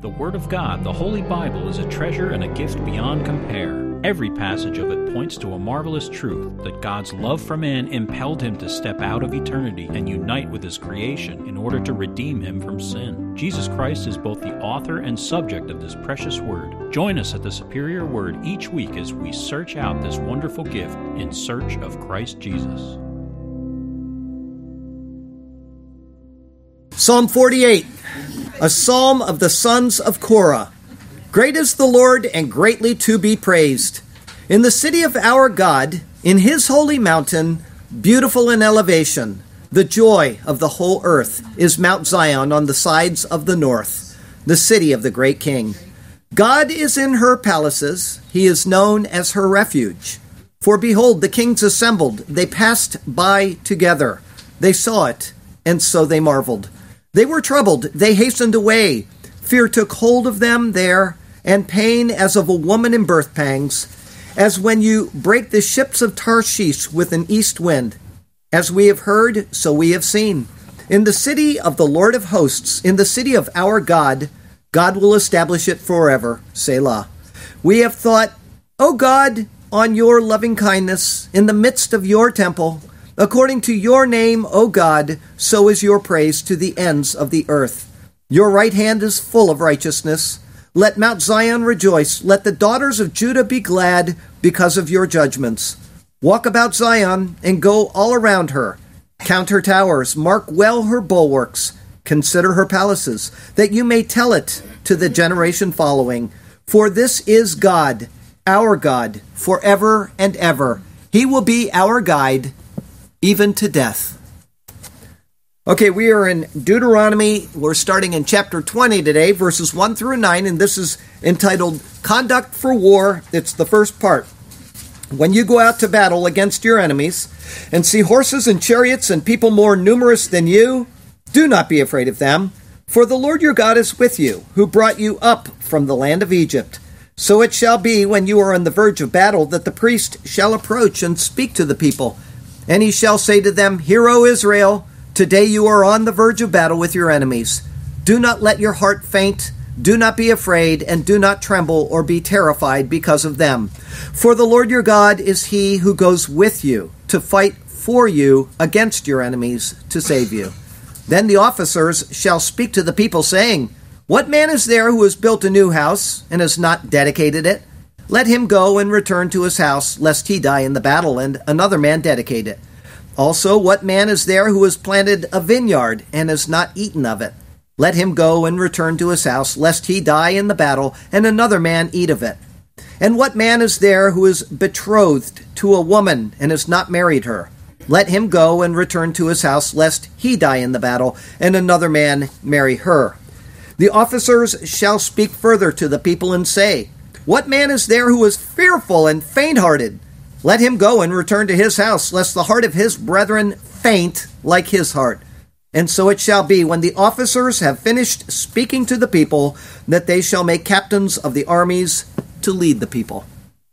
The Word of God, the Holy Bible, is a treasure and a gift beyond compare. Every passage of it points to a marvelous truth that God's love for man impelled him to step out of eternity and unite with his creation in order to redeem him from sin. Jesus Christ is both the author and subject of this precious Word. Join us at the Superior Word each week as we search out this wonderful gift in search of Christ Jesus. Psalm 48, a psalm of the sons of Korah. Great is the Lord, and greatly to be praised. In the city of our God, in his holy mountain, beautiful in elevation, the joy of the whole earth is Mount Zion on the sides of the north, the city of the great King. God is in her palaces, he is known as her refuge. For behold, the kings assembled, they passed by together. They saw it, and so they marveled. They were troubled, they hastened away. Fear took hold of them there, and pain as of a woman in birth pangs, as when you break the ships of Tarshish with an east wind. As we have heard, so we have seen. In the city of the Lord of hosts, in the city of our God, God will establish it forever. Selah. We have thought, O God, on your loving kindness, in the midst of your temple. According to your name, O God, so is your praise to the ends of the earth. Your right hand is full of righteousness. Let Mount Zion rejoice. Let the daughters of Judah be glad because of your judgments. Walk about Zion and go all around her. Count her towers. Mark well her bulwarks. Consider her palaces, that you may tell it to the generation following. For this is God, our God, forever and ever. He will be our guide, even to death. Okay, we are in Deuteronomy. We're starting in chapter 20 today, verses 1 through 9, and this is entitled Conduct for War. It's the first part. When you go out to battle against your enemies and see horses and chariots and people more numerous than you, do not be afraid of them, for the Lord your God is with you, who brought you up from the land of Egypt. So it shall be when you are on the verge of battle that the priest shall approach and speak to the people, and he shall say to them, Hear, O Israel, today you are on the verge of battle with your enemies. Do not let your heart faint. Do not be afraid, and do not tremble or be terrified because of them. For the Lord your God is he who goes with you to fight for you against your enemies to save you. Then the officers shall speak to the people, saying, What man is there who has built a new house and has not dedicated it? Let him go and return to his house, lest he die in the battle, and another man dedicate it. Also, what man is there who has planted a vineyard and has not eaten of it? Let him go and return to his house, lest he die in the battle, and another man eat of it. And what man is there who is betrothed to a woman and has not married her? Let him go and return to his house, lest he die in the battle, and another man marry her. The officers shall speak further to the people and say, What man is there who is fearful and faint-hearted? Let him go and return to his house, lest the heart of his brethren faint like his heart. And so it shall be, when the officers have finished speaking to the people, that they shall make captains of the armies to lead the people.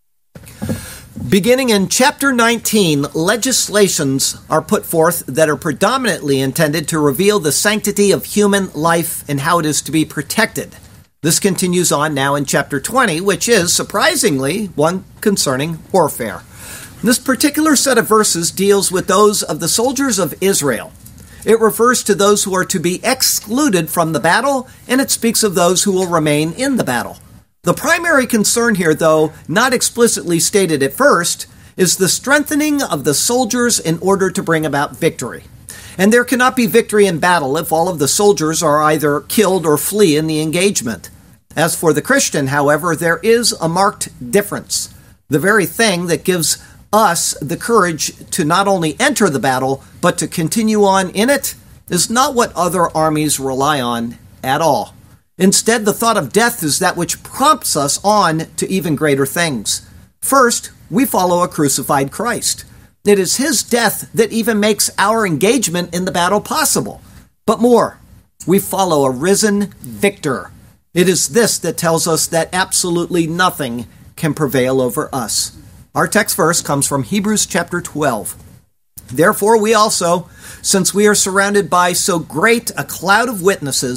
Beginning in chapter 19, legislations are put forth that are predominantly intended to reveal the sanctity of human life and how it is to be protected. This continues on now in chapter 20, which is, surprisingly, one concerning warfare. This particular set of verses deals with those of the soldiers of Israel. It refers to those who are to be excluded from the battle, and it speaks of those who will remain in the battle. The primary concern here, though not explicitly stated at first, is the strengthening of the soldiers in order to bring about victory. And there cannot be victory in battle if all of the soldiers are either killed or flee in the engagement. As for the Christian, however, there is a marked difference. The very thing that gives us the courage to not only enter the battle, but to continue on in it, is not what other armies rely on at all. Instead, the thought of death is that which prompts us on to even greater things. First, we follow a crucified Christ. It is his death that even makes our engagement in the battle possible. But more, we follow a risen victor. It is this that tells us that absolutely nothing can prevail over us. Our text verse comes from Hebrews chapter 12. Therefore we also, since we are surrounded by so great a cloud of witnesses,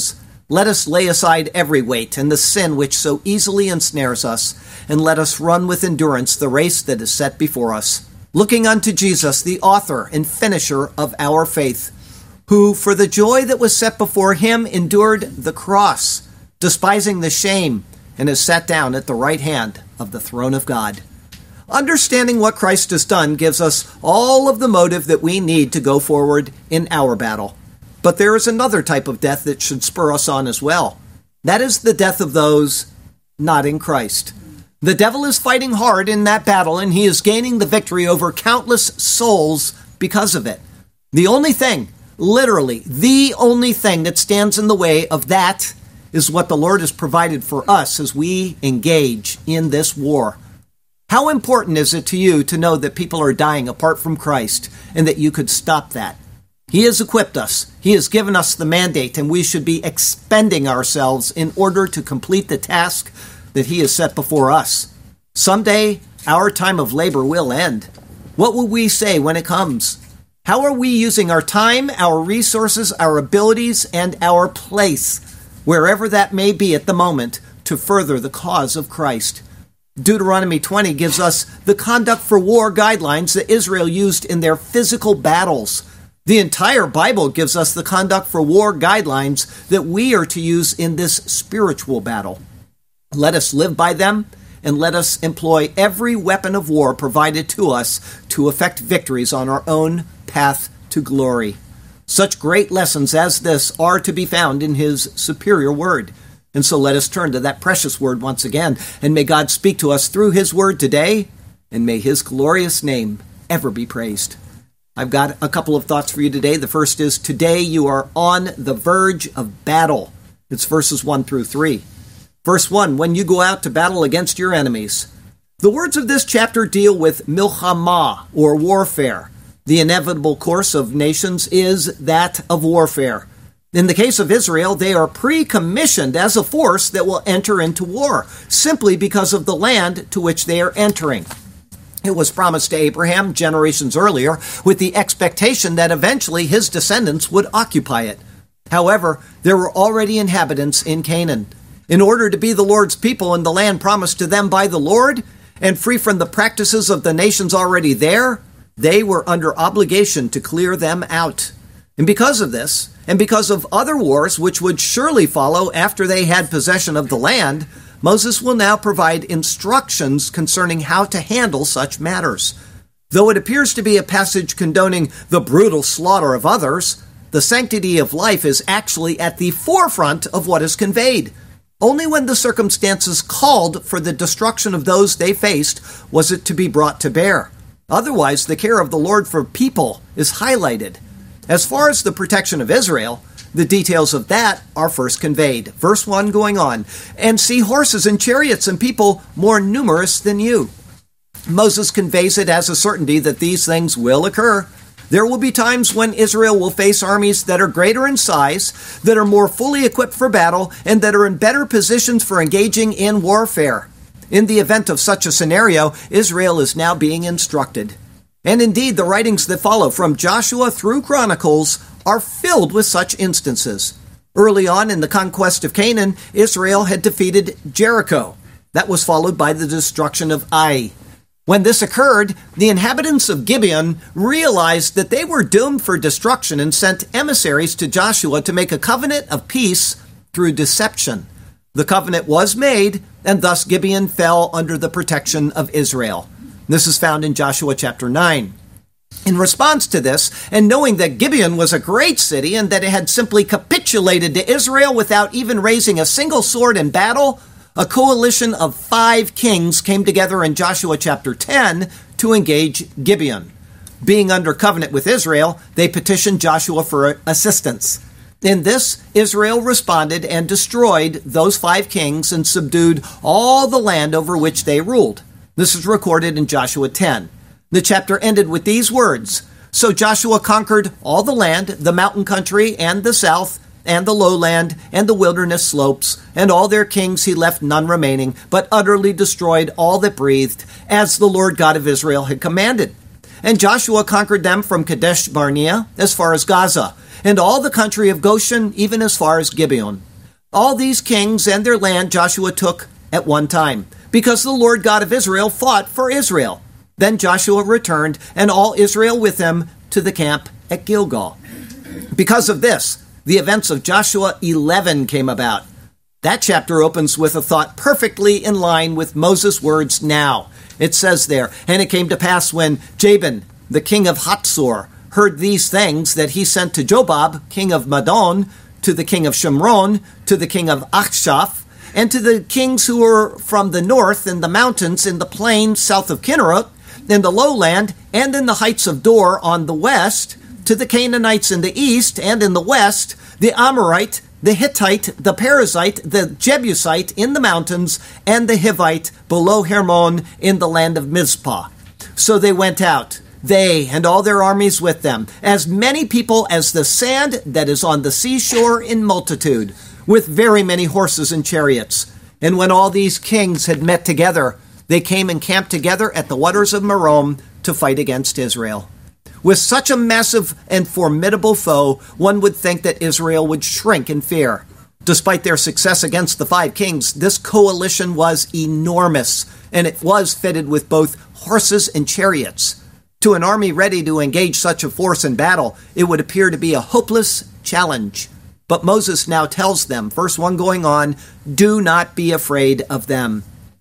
Let us lay aside every weight and the sin which so easily ensnares us, and let us run with endurance the race that is set before us, looking unto Jesus, the author and finisher of our faith, who for the joy that was set before him endured the cross, despising the shame, and is sat down at the right hand of the throne of God. Understanding what Christ has done gives us all of the motive that we need to go forward in our battle. But there is another type of death that should spur us on as well. That is the death of those not in Christ. The devil is fighting hard in that battle, and he is gaining the victory over countless souls because of it. The only thing, literally, the only thing that stands in the way of that is what the Lord has provided for us as we engage in this war. How important is it to you to know that people are dying apart from Christ and that you could stop that? He has equipped us. He has given us the mandate, and we should be expending ourselves in order to complete the task that he has set before us. Someday, our time of labor will end. What will we say when it comes? How are we using our time, our resources, our abilities, and our place, wherever that may be at the moment, to further the cause of Christ? Deuteronomy 20 gives us the conduct for war guidelines that Israel used in their physical battles. The entire Bible gives us the conduct for war guidelines that we are to use in this spiritual battle. Let us live by them, and let us employ every weapon of war provided to us to effect victories on our own path to glory. Such great lessons as this are to be found in his superior word. And so let us turn to that precious word once again, and may God speak to us through his word today, and may his glorious name ever be praised. I've got a couple of thoughts for you today. The first is, today you are on the verge of battle. It's verses 1 through 3. Verse 1, when you go out to battle against your enemies. The words of this chapter deal with milchama, or warfare. The inevitable course of nations is that of warfare. In the case of Israel, they are pre-commissioned as a force that will enter into war, simply because of the land to which they are entering. It was promised to Abraham generations earlier with the expectation that eventually his descendants would occupy it. However, there were already inhabitants in Canaan. In order to be the Lord's people in the land promised to them by the Lord, and free from the practices of the nations already there, they were under obligation to clear them out. And because of this, and because of other wars which would surely follow after they had possession of the land, Moses will now provide instructions concerning how to handle such matters. Though it appears to be a passage condoning the brutal slaughter of others, the sanctity of life is actually at the forefront of what is conveyed. Only when the circumstances called for the destruction of those they faced was it to be brought to bear. Otherwise, the care of the Lord for people is highlighted. As far as the protection of Israel, the details of that are first conveyed. Verse 1 going on, and see horses and chariots and people more numerous than you. Moses conveys it as a certainty that these things will occur. There will be times when Israel will face armies that are greater in size, that are more fully equipped for battle, and that are in better positions for engaging in warfare. In the event of such a scenario, Israel is now being instructed. And indeed, the writings that follow from Joshua through Chronicles are filled with such instances. Early on in the conquest of Canaan, Israel had defeated Jericho. That was followed by the destruction of Ai. When this occurred, the inhabitants of Gibeon realized that they were doomed for destruction and sent emissaries to Joshua to make a covenant of peace through deception. The covenant was made, and thus Gibeon fell under the protection of Israel. This is found in Joshua chapter 9. In response to this, and knowing that Gibeon was a great city and that it had simply capitulated to Israel without even raising a single sword in battle, a coalition of 5 kings came together in Joshua chapter 10 to engage Gibeon. Being under covenant with Israel, they petitioned Joshua for assistance. In this, Israel responded and destroyed those 5 kings and subdued all the land over which they ruled. This is recorded in Joshua 10. The chapter ended with these words, so Joshua conquered all the land, the mountain country, and the south, and the lowland, and the wilderness slopes, and all their kings he left none remaining, but utterly destroyed all that breathed, as the Lord God of Israel had commanded. And Joshua conquered them from Kadesh Barnea as far as Gaza, and all the country of Goshen even as far as Gibeon. All these kings and their land Joshua took at one time, because the Lord God of Israel fought for Israel. Then Joshua returned, and all Israel with him, to the camp at Gilgal. Because of this, the events of Joshua 11 came about. That chapter opens with a thought perfectly in line with Moses' words now. It says there, "And it came to pass when Jabin, the king of Hatzor, heard these things, that he sent to Jobab, king of Madon, to the king of Shimron, to the king of Achshaph, and to the kings who were from the north in the mountains, in the plain south of Kinnereth, in the lowland, and in the heights of Dor on the west, to the Canaanites in the east and in the west, the Amorite, the Hittite, the Perizzite, the Jebusite in the mountains, and the Hivite below Hermon in the land of Mizpah. So they went out, they and all their armies with them, as many people as the sand that is on the seashore in multitude, with very many horses and chariots. And when all these kings had met together, they came and camped together at the waters of Merom to fight against Israel. With such a massive and formidable foe, one would think that Israel would shrink in fear. Despite their success against the 5 kings, this coalition was enormous, and it was fitted with both horses and chariots. To an army ready to engage such a force in battle, it would appear to be a hopeless challenge. But Moses now tells them, verse 1 going on, "Do not be afraid of them."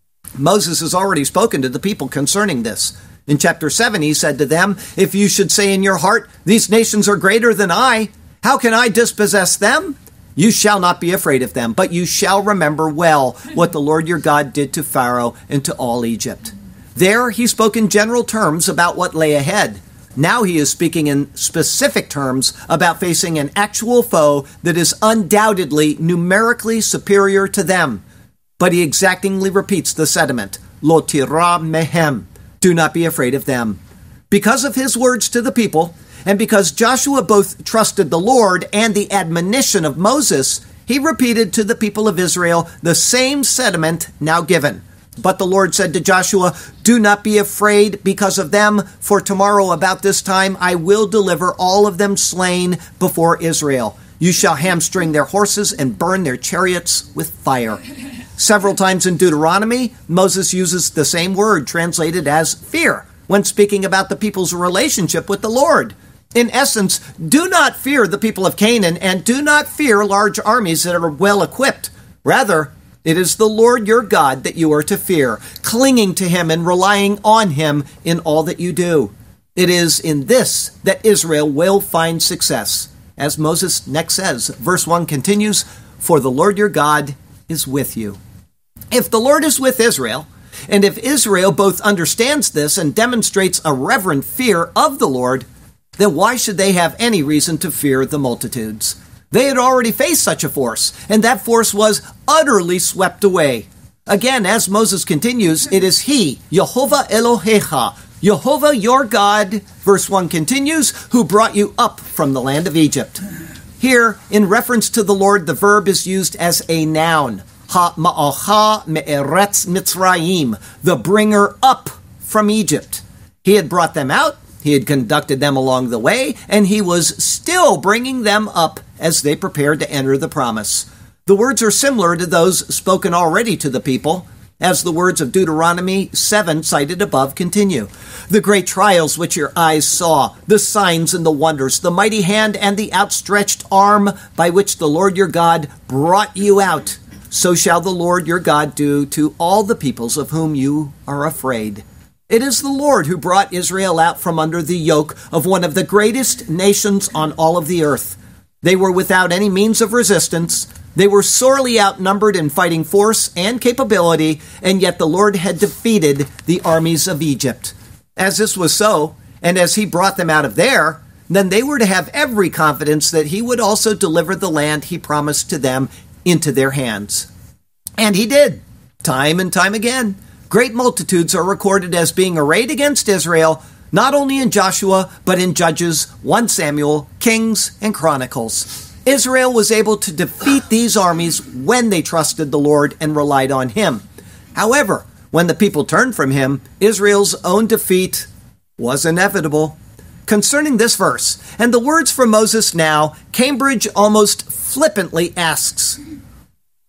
Moses has already spoken to the people concerning this. In chapter 7, he said to them, "If you should say in your heart, 'These nations are greater than I, how can I dispossess them?' You shall not be afraid of them, but you shall remember well what the Lord your God did to Pharaoh and to all Egypt." There he spoke in general terms about what lay ahead. Now he is speaking in specific terms about facing an actual foe that is undoubtedly numerically superior to them. But he exactingly repeats the sentiment, "Lo tira mehem." Do not be afraid of them. Because of his words to the people, and because Joshua both trusted the Lord and the admonition of Moses, he repeated to the people of Israel the same sentiment now given. But the Lord said to Joshua, "Do not be afraid because of them, for tomorrow about this time I will deliver all of them slain before Israel. You shall hamstring their horses and burn their chariots with fire." Several times in Deuteronomy, Moses uses the same word translated as fear when speaking about the people's relationship with the Lord. In essence, do not fear the people of Canaan and do not fear large armies that are well equipped. Rather, it is the Lord your God that you are to fear, clinging to him and relying on him in all that you do. It is in this that Israel will find success. As Moses next says, verse 1 continues, "For the Lord your God is with you." If the Lord is with Israel, and if Israel both understands this and demonstrates a reverent fear of the Lord, then why should they have any reason to fear the multitudes? They had already faced such a force, and that force was utterly swept away. Again, as Moses continues, it is he, Yehovah Elohecha, Yehovah your God, verse 1 continues, who brought you up from the land of Egypt. Here, in reference to the Lord, the verb is used as a noun. Ha-ma'acha me'eretz Mitzrayim, the bringer up from Egypt. He had brought them out, he had conducted them along the way, and he was still bringing them up as they prepared to enter the promise. The words are similar to those spoken already to the people, as the words of Deuteronomy 7 cited above continue. The great trials which your eyes saw, the signs and the wonders, the mighty hand and the outstretched arm by which the Lord your God brought you out, so shall the Lord your God do to all the peoples of whom you are afraid. It is the Lord who brought Israel out from under the yoke of one of the greatest nations on all of the earth. They were without any means of resistance. They were sorely outnumbered in fighting force and capability, and yet the Lord had defeated the armies of Egypt. As this was so, and as he brought them out of there, then they were to have every confidence that he would also deliver the land he promised to them into their hands. And he did, time and time again. Great multitudes are recorded as being arrayed against Israel, not only in Joshua, but in Judges, 1 Samuel, Kings, and Chronicles. Israel was able to defeat these armies when they trusted the Lord and relied on him. However, when the people turned from him, Israel's own defeat was inevitable. Concerning this verse, and the words from Moses now, Cambridge almost flippantly asks,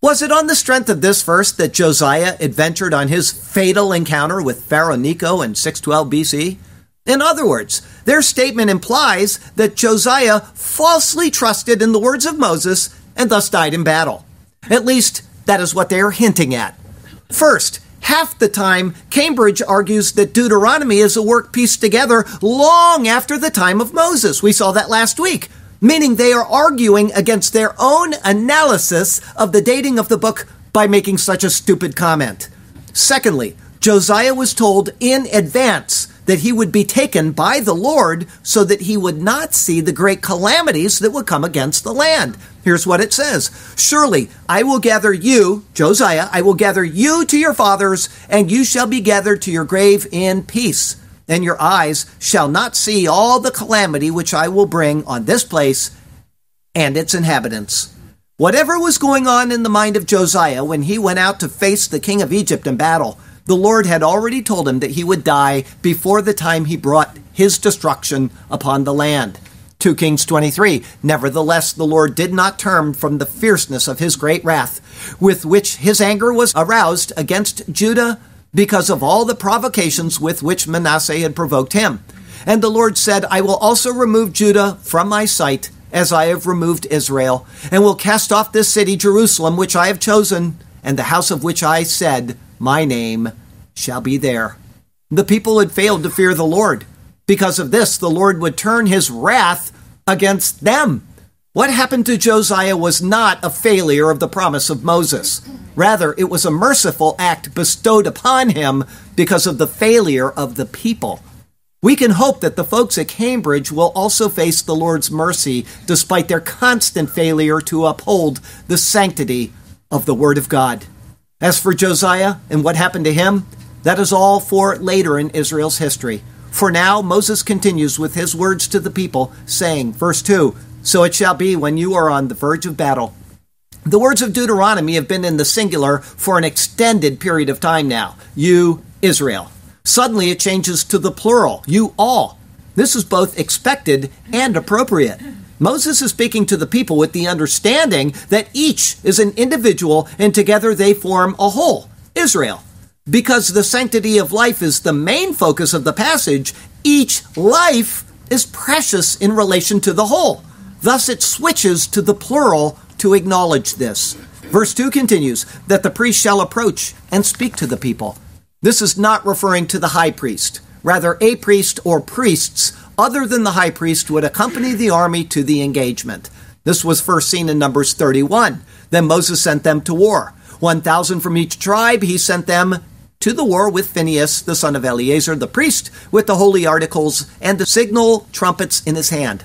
Was it on the strength of this verse that Josiah adventured on his fatal encounter with Pharaoh Necho in 612 BC? In other words, their statement implies that Josiah falsely trusted in the words of Moses and thus died in battle. At least, that is what they are hinting at. First, half the time, Cambridge argues that Deuteronomy is a work pieced together long after the time of Moses. We saw that last week, meaning they are arguing against their own analysis of the dating of the book by making such a stupid comment. Secondly, Josiah was told in advance that he would be taken by the Lord so that he would not see the great calamities that would come against the land. Here's what it says. Surely I will gather you, Josiah, I will gather you to your fathers, and you shall be gathered to your grave in peace. And your eyes shall not see all the calamity which I will bring on this place and its inhabitants. Whatever was going on in the mind of Josiah when he went out to face the king of Egypt in battle, the Lord had already told him that he would die before the time he brought his destruction upon the land. 2 Kings 23, nevertheless, the Lord did not turn from the fierceness of his great wrath, with which his anger was aroused against Judah because of all the provocations with which Manasseh had provoked him. And the Lord said, I will also remove Judah from my sight, as I have removed Israel, and will cast off this city, Jerusalem, which I have chosen, and the house of which I said, my name shall be there. The people had failed to fear the Lord. Because of this, the Lord would turn his wrath against them. What happened to Josiah was not a failure of the promise of Moses. Rather, it was a merciful act bestowed upon him because of the failure of the people. We can hope that the folks at Cambridge will also face the Lord's mercy despite their constant failure to uphold the sanctity of the Word of God. As for Josiah and what happened to him, that is all for later in Israel's history. For now, Moses continues with his words to the people, saying, verse 2, so it shall be when you are on the verge of battle. The words of Deuteronomy have been in the singular for an extended period of time now. You, Israel. Suddenly it changes to the plural, you all. This is both expected and appropriate. Moses is speaking to the people with the understanding that each is an individual and together they form a whole, Israel. Because the sanctity of life is the main focus of the passage, each life is precious in relation to the whole. Thus it switches to the plural to acknowledge this. Verse 2 continues, that the priest shall approach and speak to the people. This is not referring to the high priest. Rather, a priest or priests other than the high priest would accompany the army to the engagement. This was first seen in Numbers 31. Then Moses sent them to war. 1,000 from each tribe, he sent them to the war with Phinehas, the son of Eleazar, the priest, with the holy articles and the signal trumpets in his hand.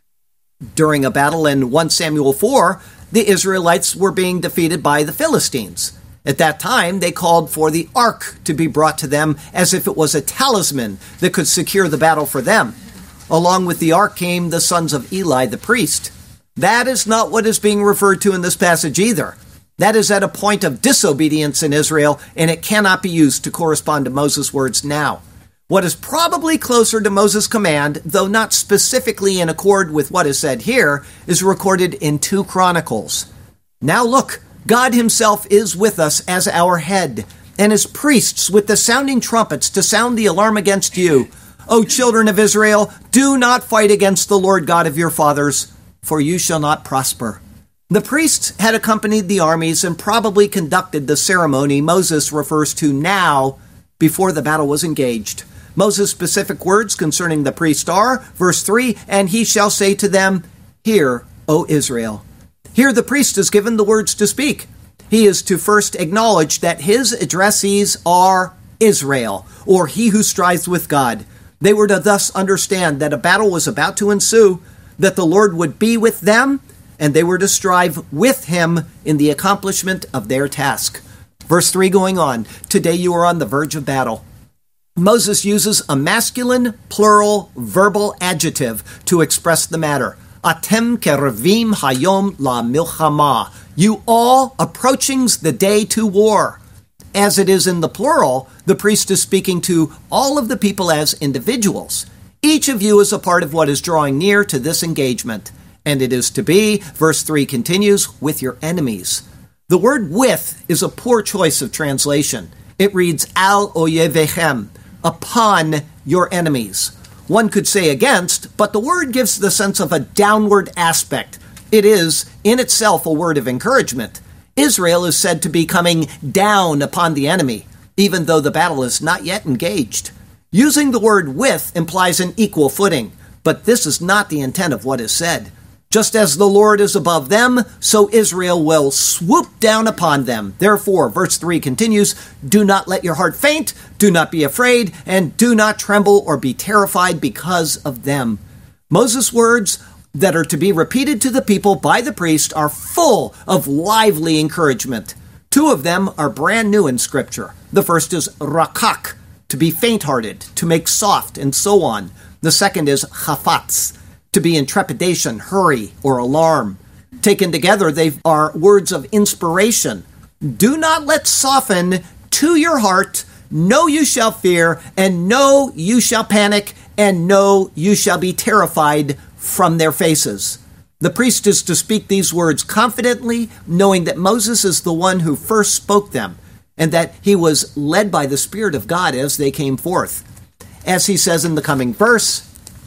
During a battle in 1 Samuel 4, the Israelites were being defeated by the Philistines. At that time, they called for the ark to be brought to them as if it was a talisman that could secure the battle for them. Along with the ark came the sons of Eli, the priest. That is not what is being referred to in this passage either. That is at a point of disobedience in Israel, and it cannot be used to correspond to Moses' words now. What is probably closer to Moses' command, though not specifically in accord with what is said here, is recorded in 2 Chronicles. Now look, God himself is with us as our head, and as priests with the sounding trumpets to sound the alarm against you. O children of Israel, do not fight against the Lord God of your fathers, for you shall not prosper. The priests had accompanied the armies and probably conducted the ceremony Moses refers to now before the battle was engaged. Moses' specific words concerning the priest are, verse 3, and he shall say to them, Hear, O Israel. Here the priest is given the words to speak. He is to first acknowledge that his addressees are Israel, or he who strives with God. They were to thus understand that a battle was about to ensue, that the Lord would be with them, and they were to strive with him in the accomplishment of their task. Verse 3 going on, today you are on the verge of battle. Moses uses a masculine, plural, verbal adjective to express the matter. Atem kerevim hayom la milchama. You all approaching the day to war. As it is in the plural, the priest is speaking to all of the people as individuals. Each of you is a part of what is drawing near to this engagement. And it is to be, verse 3 continues, with your enemies. The word with is a poor choice of translation. It reads al oyevechem, upon your enemies. One could say against, but the word gives the sense of a downward aspect. It is, in itself, a word of encouragement. Israel is said to be coming down upon the enemy, even though the battle is not yet engaged. Using the word with implies an equal footing, but this is not the intent of what is said. Just as the Lord is above them, so Israel will swoop down upon them. Therefore, verse 3 continues, do not let your heart faint, do not be afraid, and do not tremble or be terrified because of them. Moses' words that are to be repeated to the people by the priest are full of lively encouragement. Two of them are brand new in Scripture. The first is rakak, to be faint-hearted, to make soft, and so on. The second is chafatz, to be in trepidation, hurry, or alarm. Taken together, they are words of inspiration. Do not let soften to your heart, no you shall fear, and no you shall panic, and no you shall be terrified from their faces. The priest is to speak these words confidently, knowing that Moses is the one who first spoke them, and that he was led by the Spirit of God as they came forth. As he says in the coming verse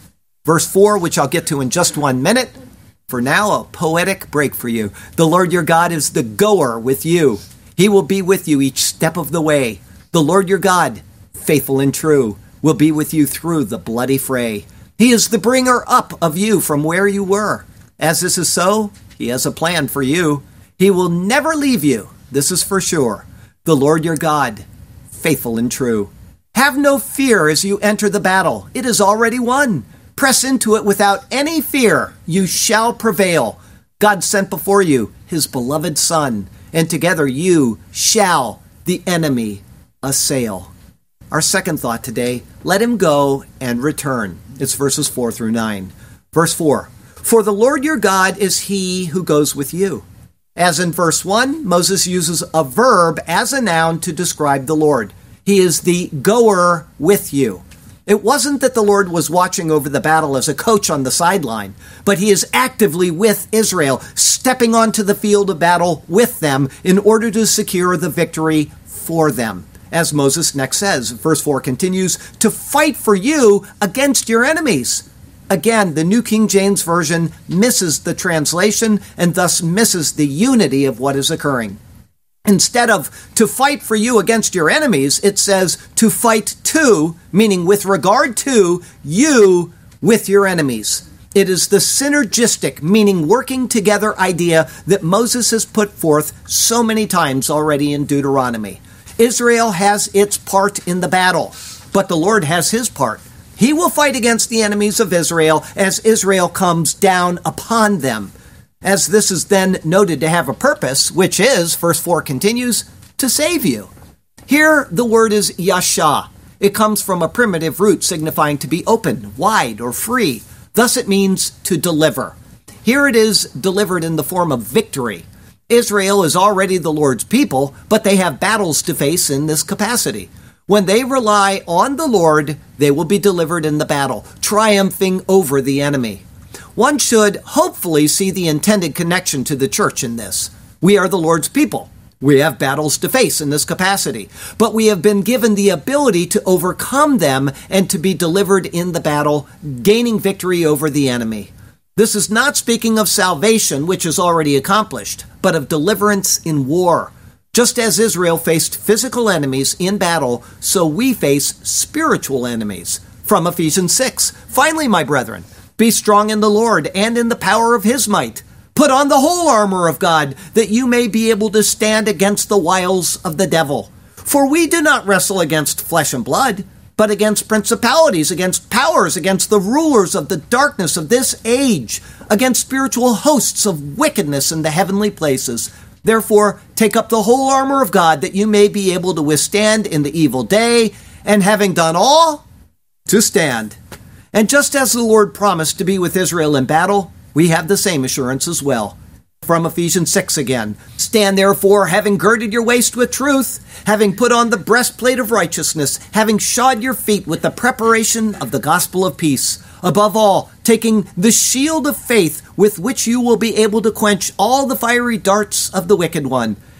4, which I'll get to in just 1 minute. For now, a poetic break for you. The Lord your God is the goer with you. He will be with you each step of the way. The Lord your God, faithful and true, will be with you through the bloody fray. He is the bringer up of you from where you were. As this is so, he has a plan for you. He will never leave you. This is for sure. The Lord your God, faithful and true. Have no fear as you enter the battle. It is already won. Press into it without any fear. You shall prevail. God sent before you his beloved Son, and together you shall the enemy assail. Our second thought today, let him go and return. It's verses 4 through 9. Verse 4, for the Lord your God is he who goes with you. As in verse 1, Moses uses a verb as a noun to describe the Lord. He is the goer with you. It wasn't that the Lord was watching over the battle as a coach on the sideline, but he is actively with Israel, stepping onto the field of battle with them in order to secure the victory for them. As Moses next says, verse 4 continues, to fight for you against your enemies. Again, the New King James Version misses the translation and thus misses the unity of what is occurring. Instead of to fight for you against your enemies, it says to fight to, meaning with regard to you with your enemies. It is the synergistic, meaning working together idea that Moses has put forth so many times already in Deuteronomy. Israel has its part in the battle, but the Lord has his part. He will fight against the enemies of Israel as Israel comes down upon them. As this is then noted to have a purpose, which is, verse 4 continues, to save you. Here the word is yasha. It comes from a primitive root signifying to be open, wide, or free. Thus it means to deliver. Here it is delivered in the form of victory. Israel is already the Lord's people, but they have battles to face in this capacity. When they rely on the Lord, they will be delivered in the battle, triumphing over the enemy. One should hopefully see the intended connection to the church in this. We are the Lord's people. We have battles to face in this capacity, but we have been given the ability to overcome them and to be delivered in the battle, gaining victory over the enemy. This is not speaking of salvation, which is already accomplished, but of deliverance in war. Just as Israel faced physical enemies in battle, so we face spiritual enemies. From Ephesians 6, finally, my brethren, be strong in the Lord and in the power of his might. Put on the whole armor of God, that you may be able to stand against the wiles of the devil. For we do not wrestle against flesh and blood, but against principalities, against powers, against the rulers of the darkness of this age, against spiritual hosts of wickedness in the heavenly places. Therefore, take up the whole armor of God, that you may be able to withstand in the evil day, and having done all, to stand. And just as the Lord promised to be with Israel in battle, we have the same assurance as well. From Ephesians 6 again, stand therefore, having girded your waist with truth, having put on the breastplate of righteousness, having shod your feet with the preparation of the gospel of peace. Above all, taking the shield of faith with which you will be able to quench all the fiery darts of the wicked one,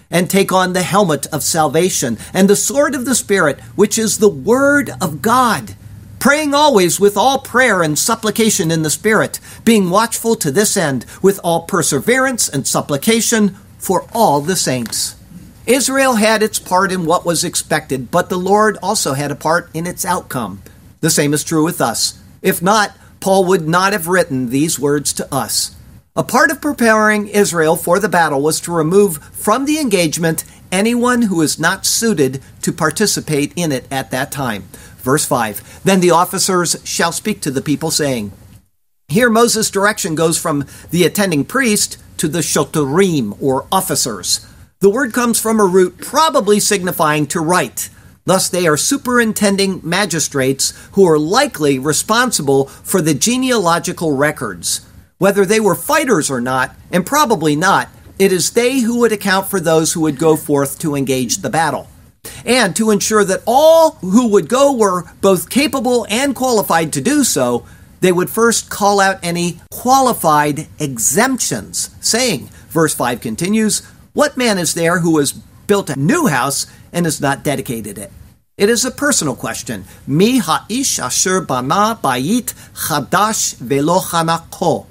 and take on the helmet of salvation and the sword of the Spirit, which is the Word of God, praying always with all prayer and supplication in the Spirit, being watchful to this end with all perseverance and supplication for all the saints. Israel had its part in what was expected, but the Lord also had a part in its outcome. The same is true with us. If not, Paul would not have written these words to us. A part of preparing Israel for the battle was to remove from the engagement anyone who is not suited to participate in it at that time. Verse 5, Then the officers shall speak to the people, saying, Here Moses' direction goes from the attending priest to the shotorim, or officers. The word comes from a root probably signifying to write. Thus they are superintending magistrates who are likely responsible for the genealogical records. Whether they were fighters or not, and probably not, it is they who would account for those who would go forth to engage the battle. And to ensure that all who would go were both capable and qualified to do so, they would first call out any qualified exemptions, saying, verse 5 continues, What man is there who has built a new house and has not dedicated it? It is a personal question. Mi ha'ish asher bana bayit chadash velo chanakho.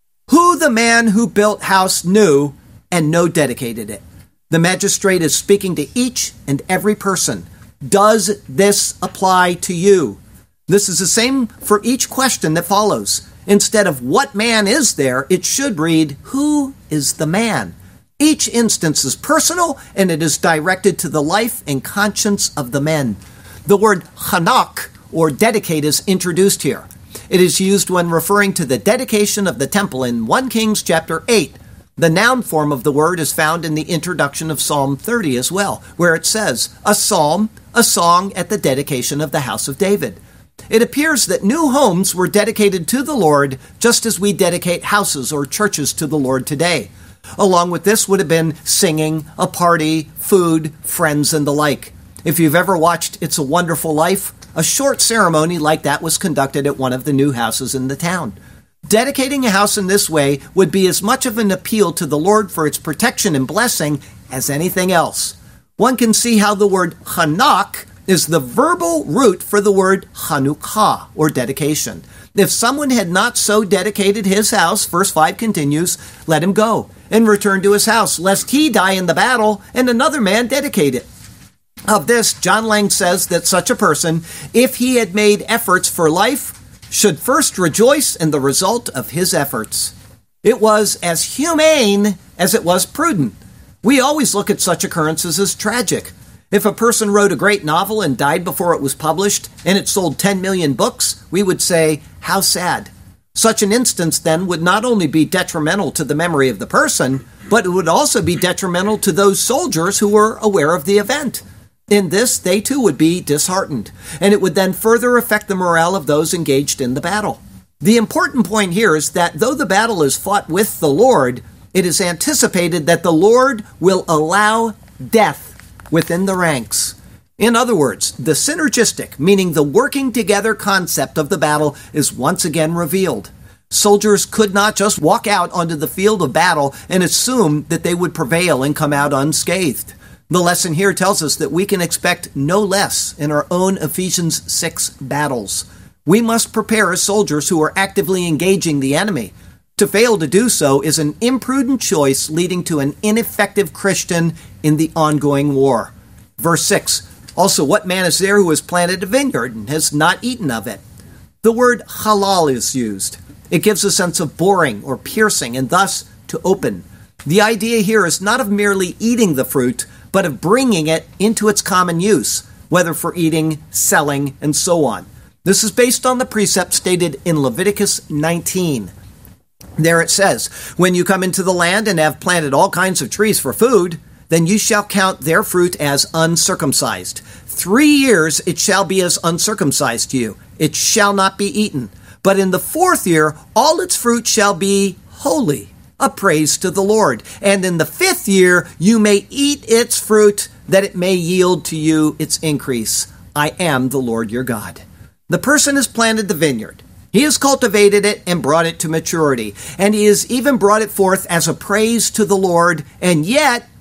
Who the man who built house new and no dedicated it? The magistrate is speaking to each and every person. Does this apply to you? This is the same for each question that follows. Instead of what man is there, it should read, who is the man? Each instance is personal, and it is directed to the life and conscience of the men. The word chanak, or dedicate, is introduced here. It is used when referring to the dedication of the temple in 1 Kings chapter 8. The noun form of the word is found in the introduction of Psalm 30 as well, where it says, a psalm, a song at the dedication of the house of David. It appears that new homes were dedicated to the Lord just as we dedicate houses or churches to the Lord today. Along with this would have been singing, a party, food, friends, and the like. If you've ever watched It's a Wonderful Life, a short ceremony like that was conducted at one of the new houses in the town. Dedicating a house in this way would be as much of an appeal to the Lord for its protection and blessing as anything else. One can see how the word chanak is the verbal root for the word chanukah, or dedication. If someone had not so dedicated his house, verse 5 continues, let him go and return to his house, lest he die in the battle and another man dedicate it. Of this, John Lang says that such a person, if he had made efforts for life, should first rejoice in the result of his efforts. It was as humane as it was prudent. We always look at such occurrences as tragic. If a person wrote a great novel and died before it was published, and it sold 10 million books, we would say, how sad. Such an instance, then, would not only be detrimental to the memory of the person, but it would also be detrimental to those soldiers who were aware of the event. In this, they too would be disheartened, and it would then further affect the morale of those engaged in the battle. The important point here is that though the battle is fought with the Lord, it is anticipated that the Lord will allow death within the ranks. In other words, the synergistic, meaning the working together concept of the battle, is once again revealed. Soldiers could not just walk out onto the field of battle and assume that they would prevail and come out unscathed. The lesson here tells us that we can expect no less in our own Ephesians 6 battles. We must prepare as soldiers who are actively engaging the enemy. To fail to do so is an imprudent choice leading to an ineffective Christian in the ongoing war. Verse 6, also, what man is there who has planted a vineyard and has not eaten of it? The word halal is used. It gives a sense of boring or piercing and thus to open. The idea here is not of merely eating the fruit, but of bringing it into its common use, whether for eating, selling, and so on. This is based on the precept stated in Leviticus 19. There it says, when you come into the land and have planted all kinds of trees for food, then you shall count their fruit as uncircumcised. 3 years it shall be as uncircumcised to you. It shall not be eaten. But in the 4th year, all its fruit shall be holy, a praise to the Lord. And in the 5th year, you may eat its fruit, that it may yield to you its increase. I am the Lord your God. The person has planted the vineyard. He has cultivated it and brought it to maturity. And he has even brought it forth as a praise to the Lord. And yet,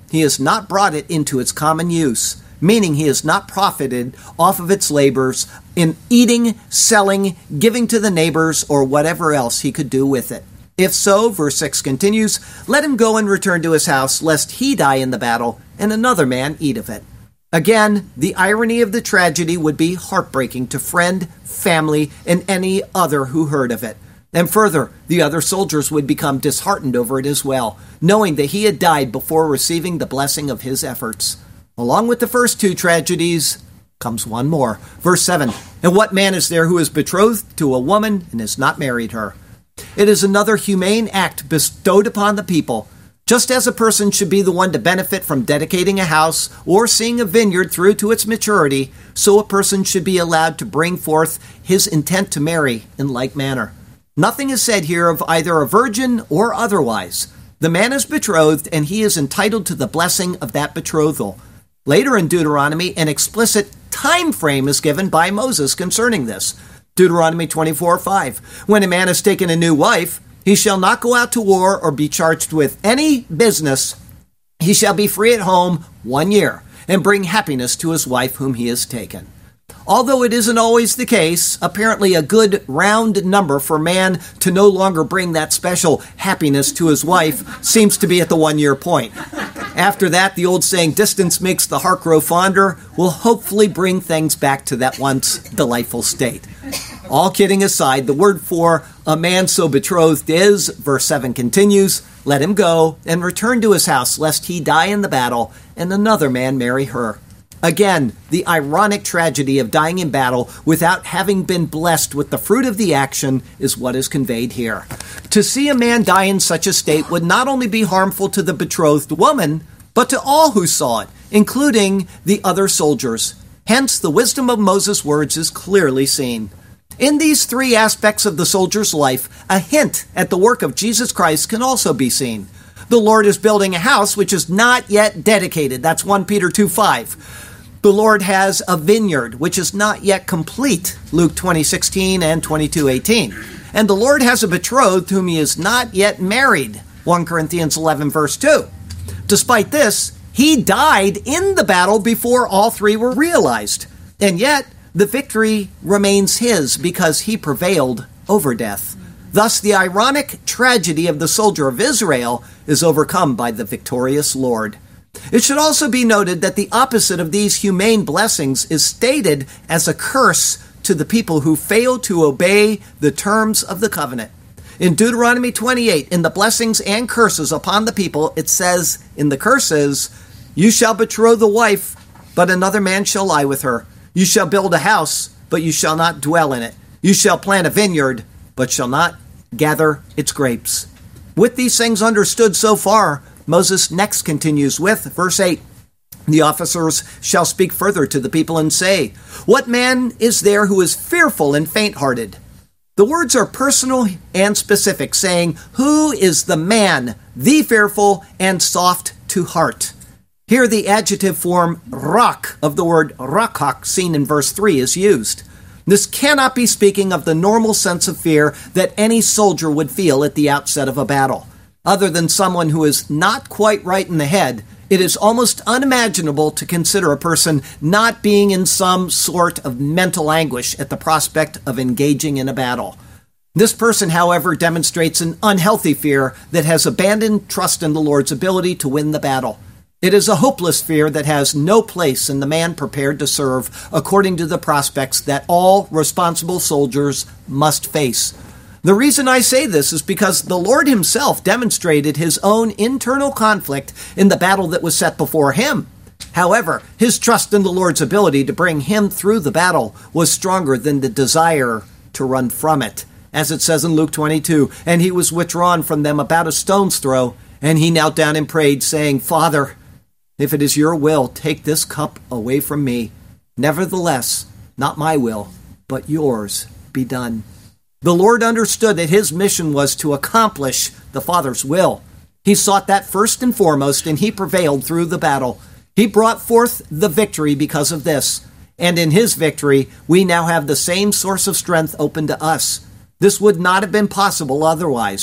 he has not brought it into its common use, meaning he has not profited off of its labors in eating, selling, giving to the neighbors, or whatever else he could do with it. If so, verse 6 continues, let him go and return to his house, lest he die in the battle, and another man eat of it. Again, the irony of the tragedy would be heartbreaking to friend, family, and any other who heard of it. And further, the other soldiers would become disheartened over it as well, knowing that he had died before receiving the blessing of his efforts. Along with the first two tragedies comes one more. Verse 7, and what man is there who is betrothed to a woman and has not married her? It is another humane act bestowed upon the people. Just as a person should be the one to benefit from dedicating a house or seeing a vineyard through to its maturity, so a person should be allowed to bring forth his intent to marry in like manner. Nothing is said here of either a virgin or otherwise. The man is betrothed, and he is entitled to the blessing of that betrothal. Later in Deuteronomy, an explicit time frame is given by Moses concerning this. Deuteronomy 24:5. When a man has taken a new wife, he shall not go out to war or be charged with any business. He shall be free at home 1 year and bring happiness to his wife whom he has taken. Although it isn't always the case, apparently a good round number for man to no longer bring that special happiness to his wife seems to be at the 1 year point. After that, the old saying, distance makes the heart grow fonder, will hopefully bring things back to that once delightful state. All kidding aside, the word for a man so betrothed is, verse 7 continues, let him go and return to his house, lest he die in the battle, and another man marry her. Again, the ironic tragedy of dying in battle without having been blessed with the fruit of the action is what is conveyed here. To see a man die in such a state would not only be harmful to the betrothed woman, but to all who saw it, including the other soldiers. Hence, the wisdom of Moses' words is clearly seen. In these three aspects of the soldier's life, a hint at the work of Jesus Christ can also be seen. The Lord is building a house which is not yet dedicated. That's 1 Peter 2:5. The Lord has a vineyard which is not yet complete. Luke 20:16 and 22:18. And the Lord has a betrothed whom he is not yet married. 1 Corinthians 11 verse 2. Despite this, he died in the battle before all three were realized. And yet, the victory remains his because he prevailed over death. Thus, the ironic tragedy of the soldier of Israel is overcome by the victorious Lord. It should also be noted that the opposite of these humane blessings is stated as a curse to the people who fail to obey the terms of the covenant. In Deuteronomy 28, in the blessings and curses upon the people, it says in the curses, you shall betroth the wife, but another man shall lie with her. You shall build a house, but you shall not dwell in it. You shall plant a vineyard, but shall not gather its grapes. With these things understood so far, Moses next continues with verse 8. The officers shall speak further to the people and say, what man is there who is fearful and faint-hearted? The words are personal and specific, saying, who is the man, the fearful and soft to heart? Here the adjective form rak of the word rakak, seen in verse 3, is used. This cannot be speaking of the normal sense of fear that any soldier would feel at the outset of a battle. Other than someone who is not quite right in the head, it is almost unimaginable to consider a person not being in some sort of mental anguish at the prospect of engaging in a battle. This person, however, demonstrates an unhealthy fear that has abandoned trust in the Lord's ability to win the battle. It is a hopeless fear that has no place in the man prepared to serve, according to the prospects that all responsible soldiers must face. The reason I say this is because the Lord himself demonstrated his own internal conflict in the battle that was set before him. However, his trust in the Lord's ability to bring him through the battle was stronger than the desire to run from it. As it says in Luke 22, and he was withdrawn from them about a stone's throw, and he knelt down and prayed, saying, Father, if it is your will, take this cup away from me. Nevertheless, not my will, but yours be done. The Lord understood that his mission was to accomplish the Father's will. He sought that first and foremost, and he prevailed through the battle. He brought forth the victory because of this. And in his victory, we now have the same source of strength open to us. This would not have been possible otherwise.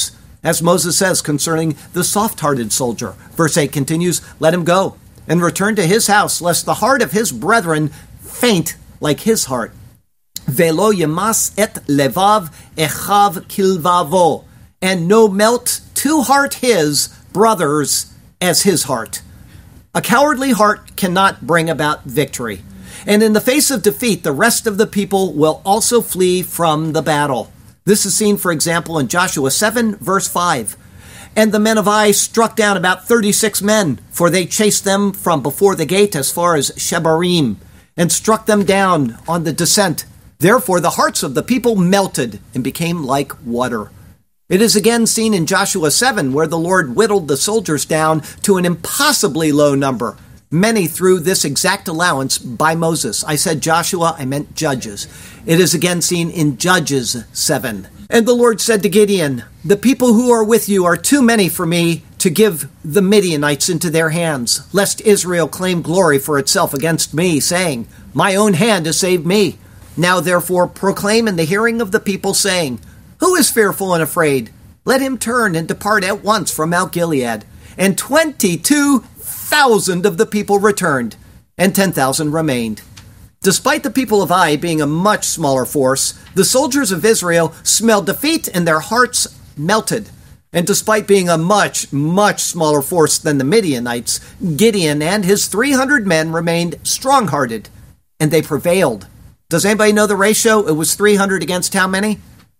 As Moses says concerning the soft-hearted soldier. Verse 8 continues, "Let him go, and return to his house, lest the heart of his brethren faint like his heart. Velo yemas et levav echav kilvavo, and no melt to heart his brothers as his heart." A cowardly heart cannot bring about victory. And in the face of defeat, the rest of the people will also flee from the battle. This is seen, for example, in Joshua 7, verse 5. "And the men of Ai struck down about 36 men, for they chased them from before the gate as far as Shebarim, and struck them down on the descent. Therefore the hearts of the people melted and became like water." It is again seen in Joshua 7, where the Lord whittled the soldiers down to an impossibly low number, many through this exact allowance by Moses. I said Joshua, I meant Judges. It is again seen in Judges 7. "And the Lord said to Gideon, the people who are with you are too many for me to give the Midianites into their hands, lest Israel claim glory for itself against me, saying, my own hand has saved me. Now therefore proclaim in the hearing of the people, saying, who is fearful and afraid? Let him turn and depart at once from Mount Gilead. And 22,000 of the people returned, and 10,000 remained. Despite the people of Ai being a much smaller force, the soldiers of Israel smelled defeat and their hearts melted. And despite being a much, much smaller force than the Midianites, Gideon and his 300 men remained strong-hearted, and they prevailed. Does anybody know the ratio? It was 300 against how many?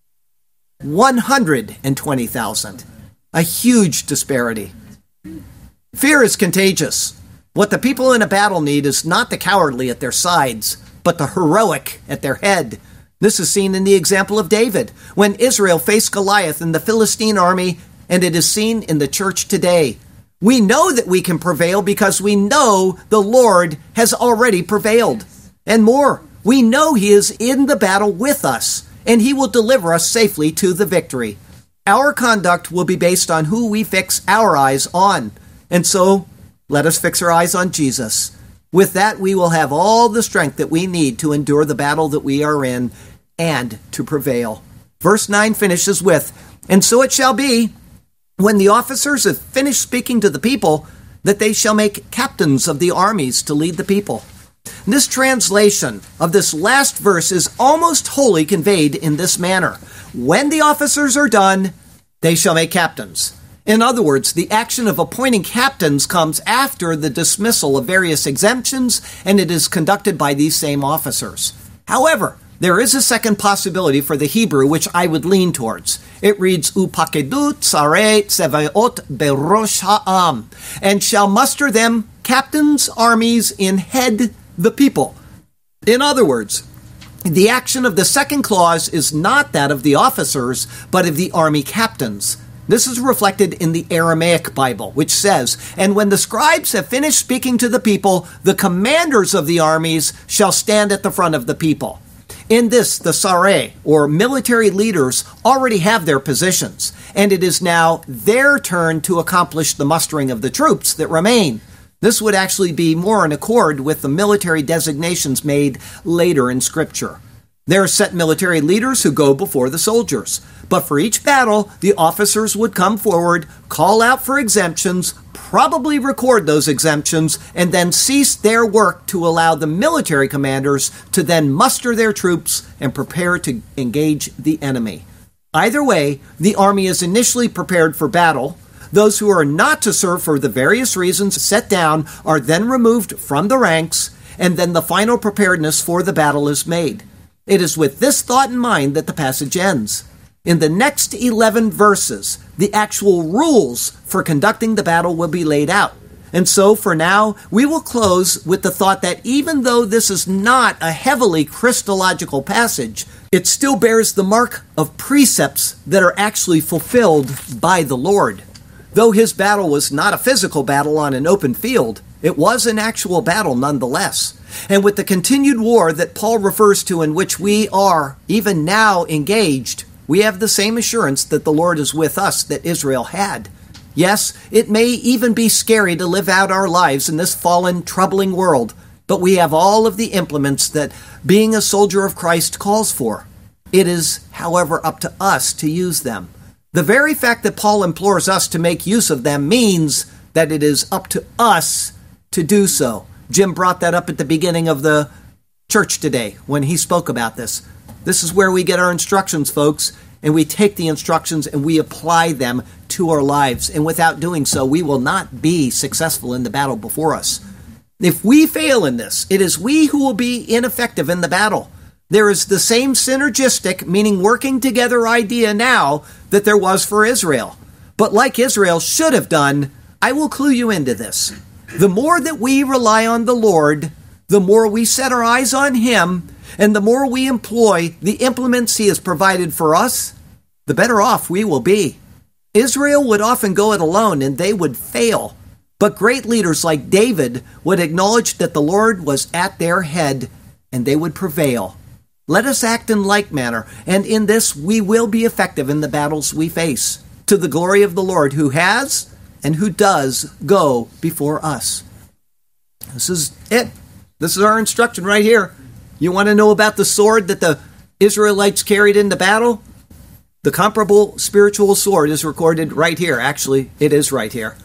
120,000. A huge disparity. Fear is contagious. What the people in a battle need is not the cowardly at their sides, but the heroic at their head. This is seen in the example of David, when Israel faced Goliath and the Philistine army, and it is seen in the church today. We know that we can prevail because we know the Lord has already prevailed. And more, we know He is in the battle with us, and He will deliver us safely to the victory. Our conduct will be based on who we fix our eyes on. And so, let us fix our eyes on Jesus. With that, we will have all the strength that we need to endure the battle that we are in and to prevail. Verse 9 finishes with, and so it shall be, when the officers have finished speaking to the people, that they shall make captains of the armies to lead the people. This translation of this last verse is almost wholly conveyed in this manner. When the officers are done, they shall make captains. In other words, the action of appointing captains comes after the dismissal of various exemptions, and it is conducted by these same officers. However, there is a second possibility for the Hebrew which I would lean towards. It reads, Upakedu tsare tsevaot berosh ha'am, and shall muster them captains, armies, in head the people. In other words, the action of the second clause is not that of the officers, but of the army captains. This is reflected in the Aramaic Bible, which says, and when the scribes have finished speaking to the people, the commanders of the armies shall stand at the front of the people. In this, the Sareh, or military leaders, already have their positions, and it is now their turn to accomplish the mustering of the troops that remain. This would actually be more in accord with the military designations made later in Scripture. There are set military leaders who go before the soldiers. But for each battle, the officers would come forward, call out for exemptions, probably record those exemptions, and then cease their work to allow the military commanders to then muster their troops and prepare to engage the enemy. Either way, the army is initially prepared for battle. Those who are not to serve for the various reasons set down are then removed from the ranks, and then the final preparedness for the battle is made. It is with this thought in mind that the passage ends. In the next 11 verses, the actual rules for conducting the battle will be laid out. And so, for now, we will close with the thought that even though this is not a heavily Christological passage, it still bears the mark of precepts that are actually fulfilled by the Lord. Though His battle was not a physical battle on an open field, it was an actual battle nonetheless. And with the continued war that Paul refers to, in which we are even now engaged, we have the same assurance that the Lord is with us that Israel had. Yes, it may even be scary to live out our lives in this fallen, troubling world, but we have all of the implements that being a soldier of Christ calls for. It is, however, up to us to use them. The very fact that Paul implores us to make use of them means that it is up to us to do so. Jim brought that up at the beginning of the church today when he spoke about this. This is where we get our instructions, folks, and we take the instructions and we apply them to our lives. And without doing so, we will not be successful in the battle before us. If we fail in this, it is we who will be ineffective in the battle. There is the same synergistic, meaning working together idea now that there was for Israel. But like Israel should have done, I will clue you into this. The more that we rely on the Lord, the more we set our eyes on Him, and the more we employ the implements He has provided for us, the better off we will be. Israel would often go it alone and they would fail. But great leaders like David would acknowledge that the Lord was at their head and they would prevail. Let us act in like manner, and in this we will be effective in the battles we face, to the glory of the Lord who has and who does go before us. This is it. This is our instruction right here. You want to know about the sword that the Israelites carried into battle? The comparable spiritual sword is recorded right here. Actually, it is right here.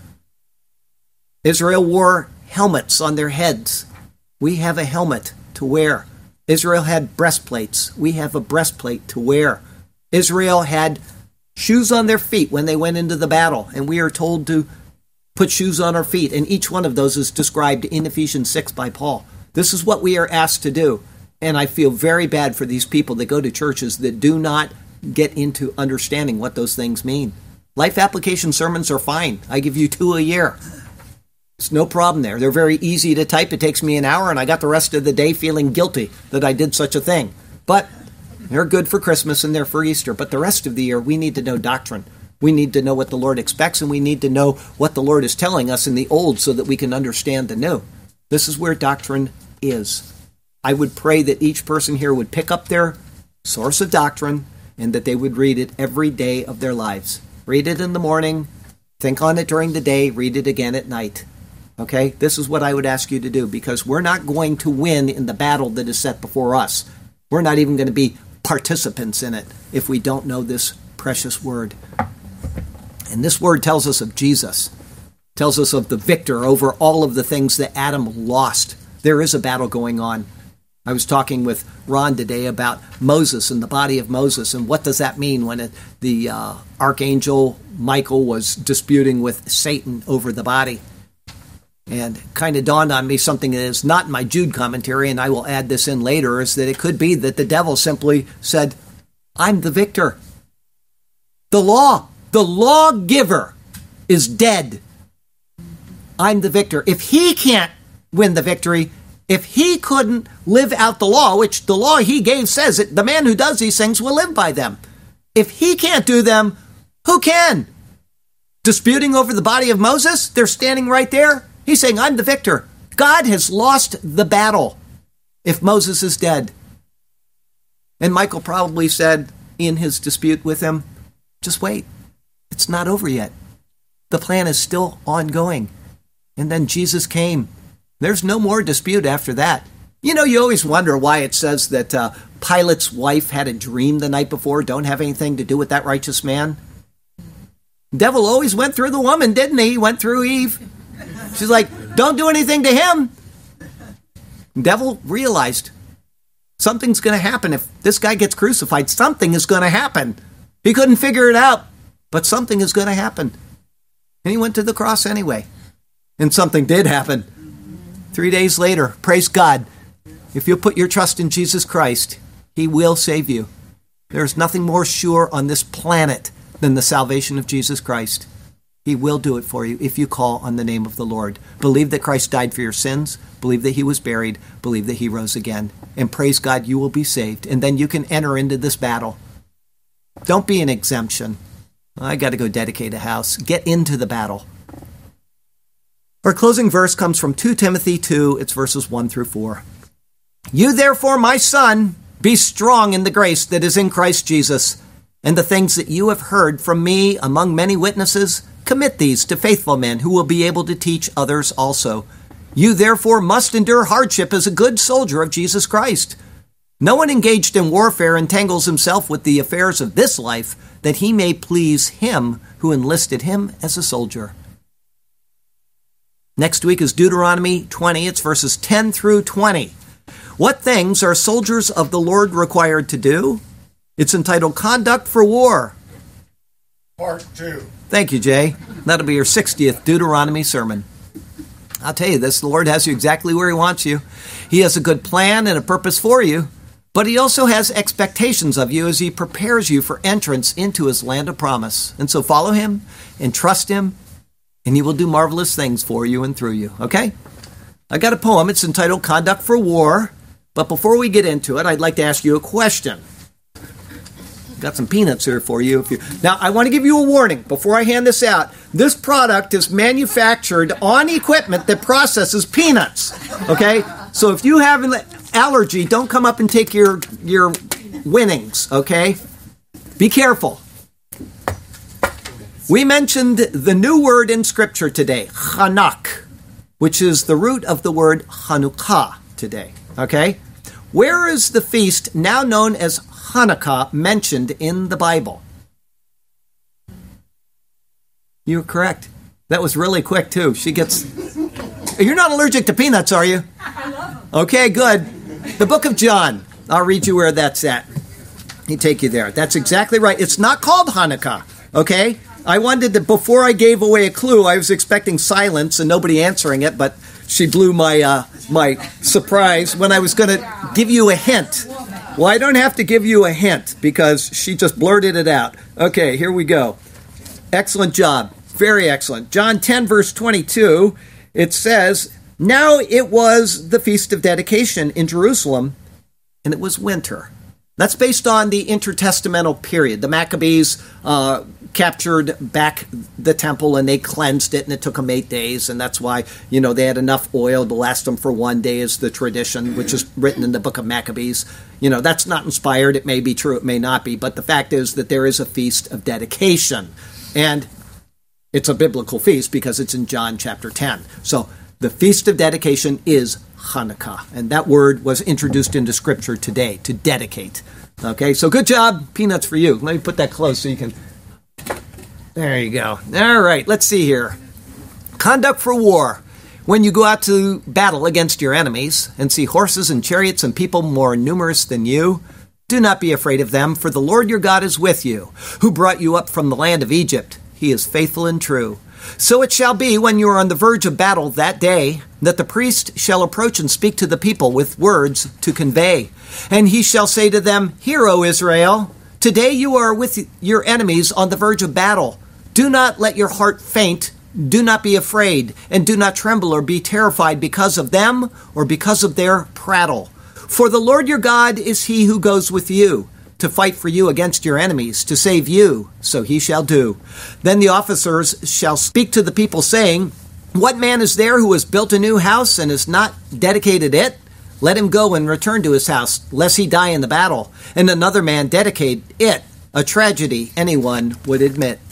Israel wore helmets on their heads. We have a helmet to wear. Israel had breastplates. We have a breastplate to wear. Israel had shoes on their feet when they went into the battle, and we are told to put shoes on our feet, and each one of those is described in Ephesians 6 by Paul. This is what we are asked to do, and I feel very bad for these people that go to churches that do not get into understanding what those things mean. Life application sermons are fine. I give you 2 a year. It's no problem there. They're very easy to type. It takes me an hour, and I got the rest of the day feeling guilty that I did such a thing. But they're good for Christmas and they're for Easter. But the rest of the year, we need to know doctrine. We need to know what the Lord expects, and we need to know what the Lord is telling us in the old so that we can understand the new. This is where doctrine is. I would pray that each person here would pick up their source of doctrine and that they would read it every day of their lives. Read it in the morning, think on it during the day, read it again at night. Okay, this is what I would ask you to do, because we're not going to win in the battle that is set before us. We're not even going to be participants in it if we don't know this precious word. And this word tells us of Jesus, tells us of the victor over all of the things that Adam lost. There is a battle going on. I was talking with Ron today about Moses and the body of Moses, and what does that mean when the archangel Michael was disputing with Satan over the body. And it kind of dawned on me something that is not in my Jude commentary, and I will add this in later, is that it could be that the devil simply said, I'm the victor. The lawgiver is dead. I'm the victor. If he can't win the victory, if he couldn't live out the law, which the law he gave says that the man who does these things will live by them. If he can't do them, who can? Disputing over the body of Moses, they're standing right there. He's saying, I'm the victor. God has lost the battle if Moses is dead. And Michael probably said in his dispute with him, just wait. It's not over yet. The plan is still ongoing. And then Jesus came. There's no more dispute after that. You know, you always wonder why it says that Pilate's wife had a dream the night before. Don't have anything to do with that righteous man. The devil always went through the woman, didn't he? He went through Eve. She's like, don't do anything to him. The devil realized something's going to happen. If this guy gets crucified, something is going to happen. He couldn't figure it out, but something is going to happen. And he went to the cross anyway. And something did happen. 3 days later, praise God, if you put your trust in Jesus Christ, He will save you. There's nothing more sure on this planet than the salvation of Jesus Christ. He will do it for you if you call on the name of the Lord. Believe that Christ died for your sins. Believe that He was buried. Believe that He rose again. And praise God, you will be saved. And then you can enter into this battle. Don't be an exemption. I got to go dedicate a house. Get into the battle. Our closing verse comes from 2 Timothy 2. It's verses 1 through 4. You therefore, my son, be strong in the grace that is in Christ Jesus, and the things that you have heard from me among many witnesses, commit these to faithful men who will be able to teach others also. You therefore must endure hardship as a good soldier of Jesus Christ. No one engaged in warfare entangles himself with the affairs of this life, that he may please him who enlisted him as a soldier. Next week is Deuteronomy 20. It's verses 10 through 20. What things are soldiers of the Lord required to do? It's entitled Conduct for War. Part 2. Thank you, Jay. That'll be your 60th Deuteronomy sermon. I'll tell you this, the Lord has you exactly where he wants you. He has a good plan and a purpose for you, but he also has expectations of you as he prepares you for entrance into his land of promise. And so follow him and trust him, and he will do marvelous things for you and through you, okay? I got a poem. It's entitled Conduct for War. But before we get into it, I'd like to ask you a question. Got some peanuts here for you. Now, I want to give you a warning before I hand this out. This product is manufactured on equipment that processes peanuts, okay? So if you have an allergy, don't come up and take your winnings, okay? Be careful. We mentioned the new word in Scripture today, Chanuk, which is the root of the word Hanukkah today. Okay? Where is the feast now known as Hanukkah mentioned in the Bible? You're correct. That was really quick, too. You're not allergic to peanuts, are you? I love them. Okay, good. The book of John. I'll read you where that's at. He'll take you there. That's exactly right. It's not called Hanukkah, okay? I wanted to, before I gave away a clue, I was expecting silence and nobody answering it, but she blew my surprise when I was going to give you a hint. Well, I don't have to give you a hint because she just blurted it out. Okay, here we go. Excellent job. Very excellent. John 10, verse 22, it says, "Now it was the Feast of Dedication in Jerusalem, and it was winter." That's based on the intertestamental period. The Maccabees captured back the temple and they cleansed it, and it took them 8 days, and that's why, they had enough oil to last them for 1 day is the tradition, which is written in the book of Maccabees. That's not inspired. It may be true, it may not be, but the fact is that there is a Feast of Dedication, and it's a biblical feast because it's in John chapter 10. So the Feast of Dedication is Hanukkah, and that word was introduced into Scripture today, to dedicate. Okay, so good job. Peanuts for you. Let me put that close so you can... There you go. All right, let's see here. Conduct for war. When you go out to battle against your enemies and see horses and chariots and people more numerous than you, do not be afraid of them, for the Lord your God is with you, who brought you up from the land of Egypt. He is faithful and true. So it shall be when you are on the verge of battle that day, that the priest shall approach and speak to the people with words to convey. And he shall say to them, "Hear, O Israel, today you are with your enemies on the verge of battle. Do not let your heart faint. Do not be afraid, and do not tremble or be terrified because of them or because of their prattle. For the Lord your God is he who goes with you to fight for you against your enemies, to save you, so he shall do." Then the officers shall speak to the people, saying, "What man is there who has built a new house and has not dedicated it? Let him go and return to his house, lest he die in the battle, and another man dedicate it, a tragedy anyone would admit.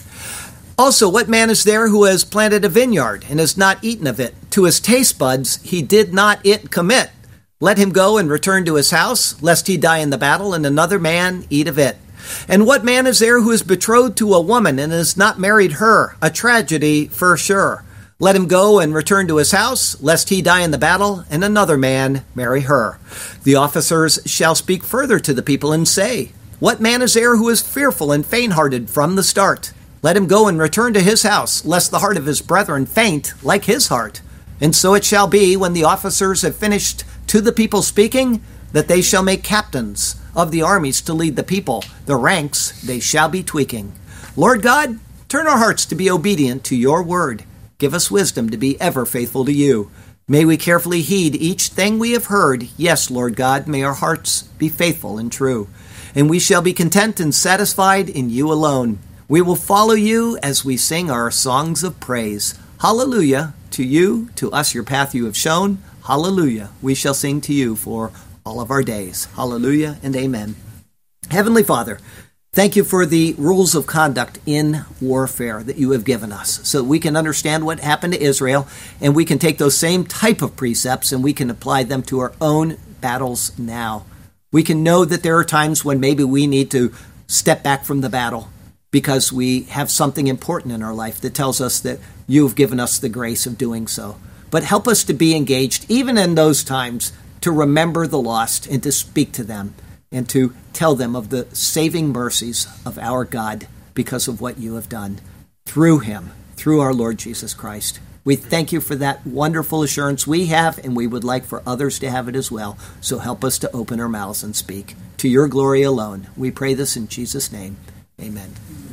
Also, what man is there who has planted a vineyard and has not eaten of it? To his taste buds he did not it commit. Let him go and return to his house, lest he die in the battle, and another man eat of it. And what man is there who is betrothed to a woman and has not married her? A tragedy for sure. Let him go and return to his house, lest he die in the battle, and another man marry her." The officers shall speak further to the people and say, "What man is there who is fearful and faint-hearted from the start? Let him go and return to his house, lest the heart of his brethren faint like his heart. And so it shall be, when the officers have finished to the people speaking, that they shall make captains of the armies to lead the people. The ranks they shall be tweaking. Lord God, turn our hearts to be obedient to your word. Give us wisdom to be ever faithful to you. May we carefully heed each thing we have heard. Yes, Lord God, may our hearts be faithful and true. And we shall be content and satisfied in you alone. We will follow you as we sing our songs of praise. Hallelujah to you, to us your path you have shown. Hallelujah, we shall sing to you for all of our days. Hallelujah and amen. Heavenly Father, thank you for the rules of conduct in warfare that you have given us so that we can understand what happened to Israel, and we can take those same type of precepts and we can apply them to our own battles now. We can know that there are times when maybe we need to step back from the battle because we have something important in our life that tells us that you've given us the grace of doing so. But help us to be engaged, even in those times, to remember the lost and to speak to them and to tell them of the saving mercies of our God because of what you have done through him, through our Lord Jesus Christ. We thank you for that wonderful assurance we have, and we would like for others to have it as well. So help us to open our mouths and speak. To your glory alone. We pray this in Jesus' name. Amen.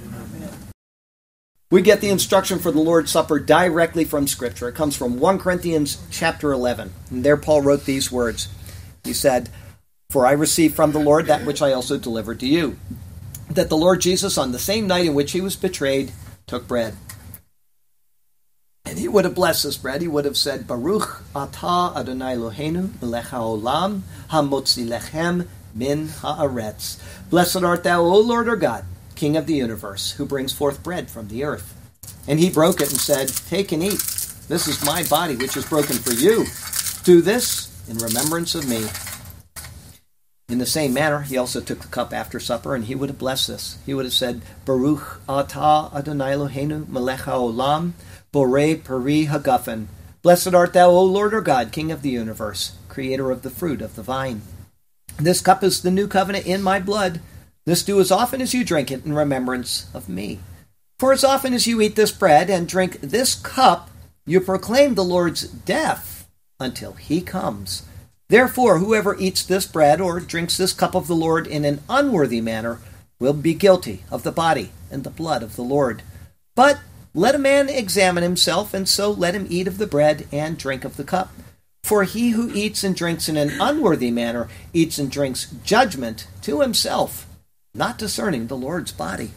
We get the instruction for the Lord's Supper directly from Scripture. It comes from 1 Corinthians chapter 11. And there Paul wrote these words. He said, "For I received from the Lord that which I also delivered to you, that the Lord Jesus, on the same night in which he was betrayed, took bread. And he would have blessed this bread. He would have said, Baruch atah Adonai Eloheinu melech haolam hamotzi lechem min haaretz. Blessed art thou, O Lord our God, King of the universe, who brings forth bread from the earth. And he broke it and said, Take and eat. This is my body, which is broken for you. Do this in remembrance of me." In the same manner, he also took the cup after supper, and he would have blessed this. He would have said, Baruch atah Adonai Eloheinu melech haolam borei peri hagafen. Blessed art thou, O Lord our God, King of the universe, creator of the fruit of the vine. This cup is the new covenant in my blood. This do as often as you drink it in remembrance of me. For as often as you eat this bread and drink this cup, you proclaim the Lord's death until he comes. Therefore, whoever eats this bread or drinks this cup of the Lord in an unworthy manner will be guilty of the body and the blood of the Lord. But let a man examine himself, and so let him eat of the bread and drink of the cup. For he who eats and drinks in an unworthy manner eats and drinks judgment to himself, not discerning the Lord's body.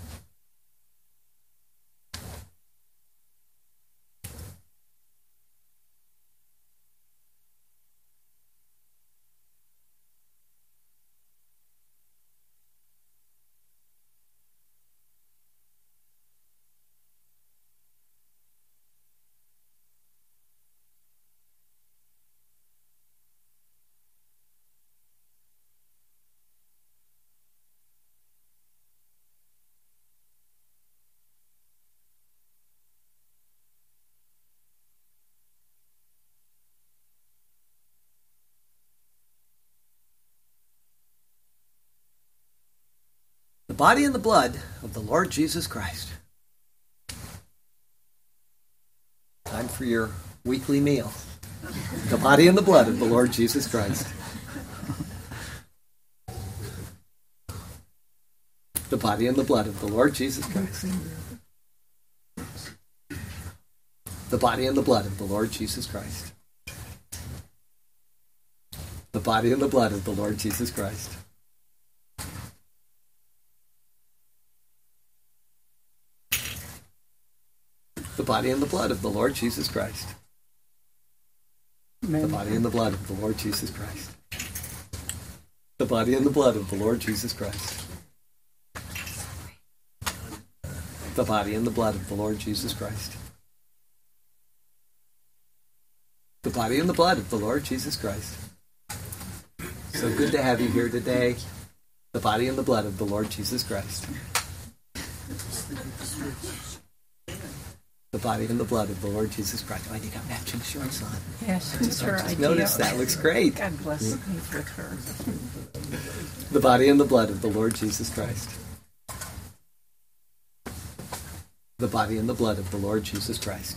The body and the blood of the Lord Jesus Christ. Time for your weekly meal. The body and the blood of the Lord Jesus Christ. The body and the blood of the Lord Jesus Christ. The body and the blood of the Lord Jesus Christ. The body and the blood of the Lord Jesus Christ. The body and the blood of the Lord Jesus Christ. Amen. The body and the blood of the Lord Jesus Christ. The body and the blood of the Lord Jesus Christ. The body and the blood of the Lord Jesus Christ. The body and the blood of the Lord Jesus Christ. So good to have you here today. The body and the blood of the Lord Jesus Christ. The body and the blood of the Lord Jesus Christ. Oh, you got matching shorts on. Yes, it's her idea. Notice that. Looks great. God bless me with her. The body and the blood of the Lord Jesus Christ. The body and the blood of the Lord Jesus Christ.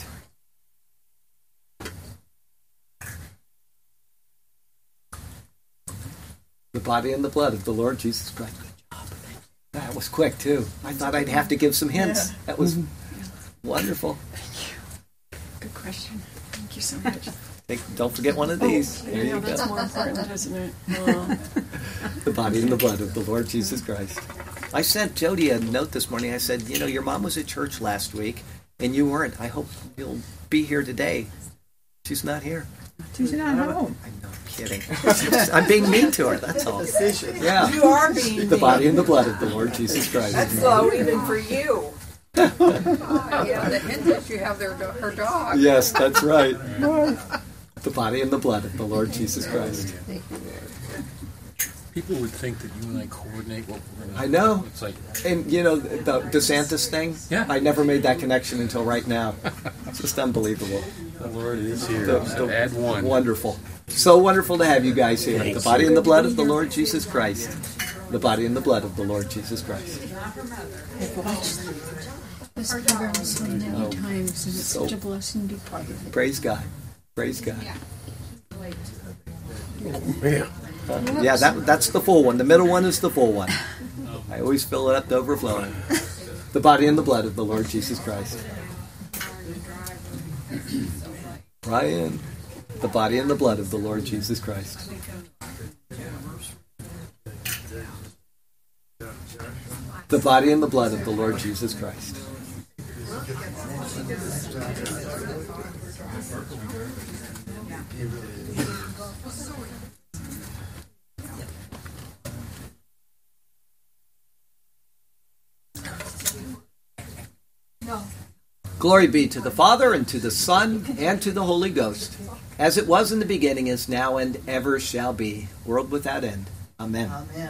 The body and the blood of the Lord Jesus Christ. Good job. That was quick, too. I thought I'd have to give some hints. Yeah. That was wonderful. Thank you. Good question. Thank you so much. Don't forget one of these. There you go. That's more important, isn't it? Well. The body and the blood of the Lord Jesus Christ. I sent Jody a note this morning. I said, your mom was at church last week, and you weren't. I hope you'll be here today. She's not here. She's not home. I'm not kidding. I'm being mean to her, that's all. Yeah. You are being mean. The body and the blood of the Lord Jesus Christ. That's slow even for you. The hint is you have her dog. Yes, that's right. The body and the blood of the Lord Jesus Christ. People would think that you and I coordinate what we're going to do. I know. It's like, And, you know, the DeSantis thing? Yeah. I never made that connection until right now. It's just unbelievable. the Lord is here. The- Add one. Wonderful. So wonderful to have you guys here. Thanks. The body and the blood of the Lord Jesus Christ. The body and the blood of the Lord Jesus Christ. I've watched this program so many times, and it's such a blessing to be part of it. Praise God. Praise God. Yeah. Yeah, that's the full one. The middle one is the full one. I always fill it up to overflowing. The body and the blood of the Lord Jesus Christ. Ryan, the body and the blood of the Lord Jesus Christ. The body and the blood of the Lord Jesus Christ. Glory be to the Father, and to the Son, and to the Holy Ghost, as it was in the beginning, is now, and ever shall be, world without end. Amen.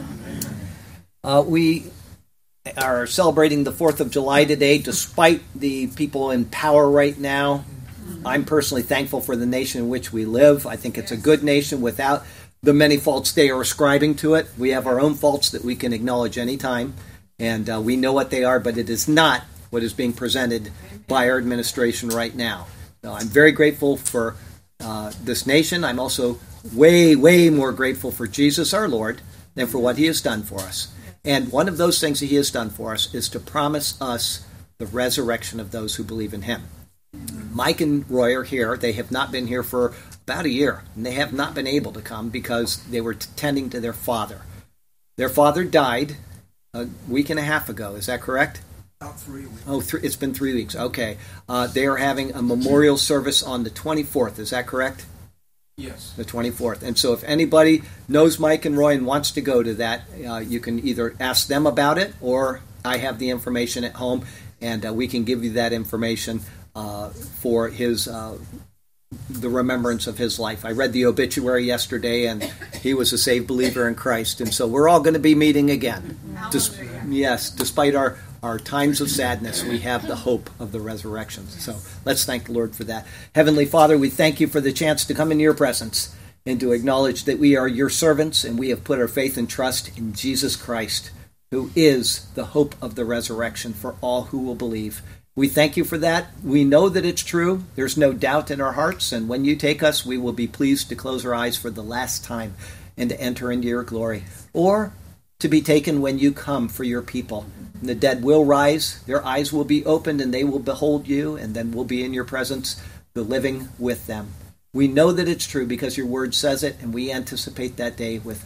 We are celebrating the 4th of July today, despite the people in power right now. I'm personally thankful for the nation in which we live. I think it's a good nation without the many faults they are ascribing to it. We have our own faults that we can acknowledge anytime, and we know what they are, but it is not what is being presented by our administration right now. Now, I'm very grateful for this nation. I'm also way, way more grateful for Jesus, our Lord, than for what he has done for us. And one of those things that he has done for us is to promise us the resurrection of those who believe in him. Mike and Roy are here. They have not been here for about a year, and they have not been able to come because they were tending to their father. Their father died a week and a half ago. Is that correct? About 3 weeks. Oh, it's been 3 weeks. Okay. They are having a memorial service on the 24th. Is that correct? Yes. The 24th. And so if anybody knows Mike and Roy and wants to go to that, you can either ask them about it, or I have the information at home, and we can give you that information for his the remembrance of his life. I read the obituary yesterday, and he was a saved believer in Christ. And so we're all going to be meeting again. Despite our times of sadness, we have the hope of the resurrection. So let's thank the Lord for that. Heavenly Father, we thank you for the chance to come into your presence and to acknowledge that we are your servants, and we have put our faith and trust in Jesus Christ, who is the hope of the resurrection for all who will believe. We thank you for that. We know that it's true. There's no doubt in our hearts, and when you take us, we will be pleased to close our eyes for the last time and to enter into your glory, or to be taken when you come for your people. And the dead will rise, their eyes will be opened, and they will behold you, and then we'll be in your presence, the living with them. We know that it's true because your word says it, and we anticipate that day with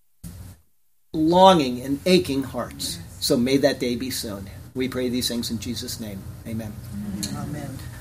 longing and aching hearts. So may that day be soon. We pray these things in Jesus' name. Amen. Amen.